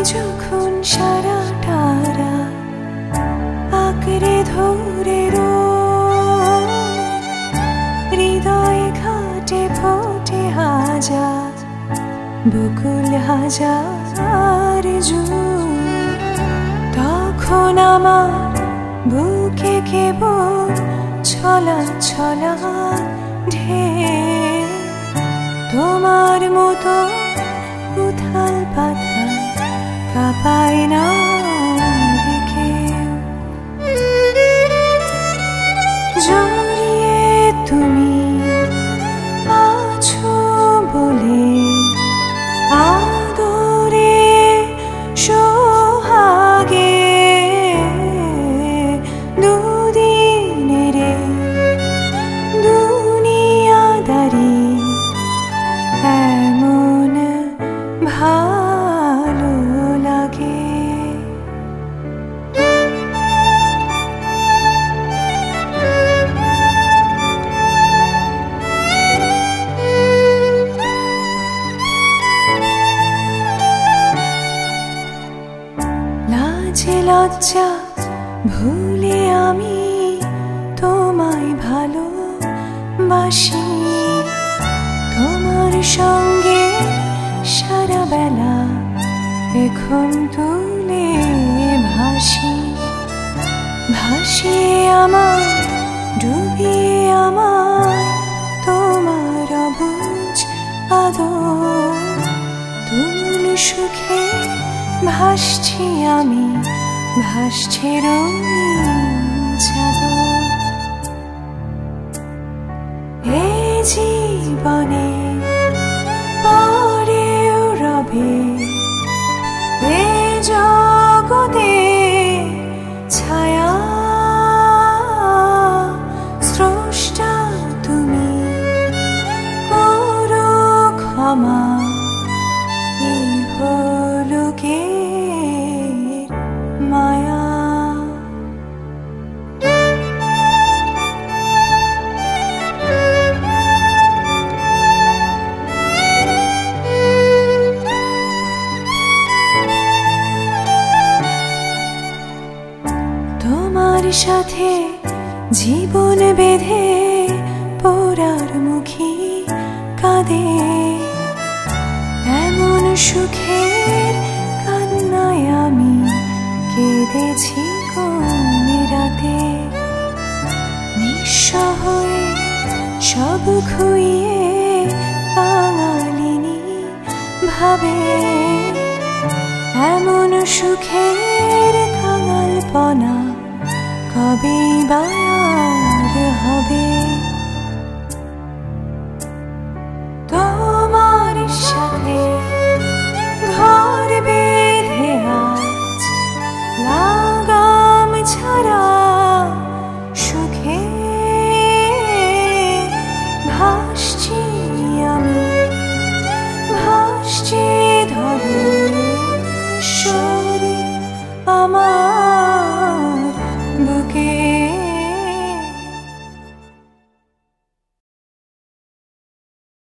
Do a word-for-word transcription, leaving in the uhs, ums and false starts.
যখন সারাটা রাত আঁকড়ে ধরে রোজ হৃদয় ঘাটে ফোটে হাজার বকুল হাজার জুঁই, তখন আমার বুকে কেবল ছলা ছলা ঢেউ। তোমার মতো উথাল পাথাল কাঁপায় না রেখে, জড়িয়ে তুমি আছো বলে আদরে সোহাগে দুদিনের দুনিয়াদারি এমন ভালো লাগে। লাজে লজ্জা ভুলে আমি তোমায় ভালোবাসি, তোমার সঙ্গে সারা বেলা এখন তুলে ভাসি ভাসিয়ে আমার ডুবিয়ে আমায় তোমার অবুঝ আদর। তুমুল সুখে ভাসছি আমি, ভাসছে রঙিন চাদর। এই জীবনে পরেও রবে এ জগতে ছায়া, স্রষ্টা তুমি করো ক্ষমা ইহলোকের মায়া। তোমার সাথে জীবন বেঁধে পোড়ার মুখী কাঁদে, এমন সুখের কান্নায় আমি কেঁদেছি কোন রাতে। নিঃস্ব হয়ে সব খুইয়ে বাঙালিনী ভাবে, এমন সুখের কাঙালপনা কবে বার হবে।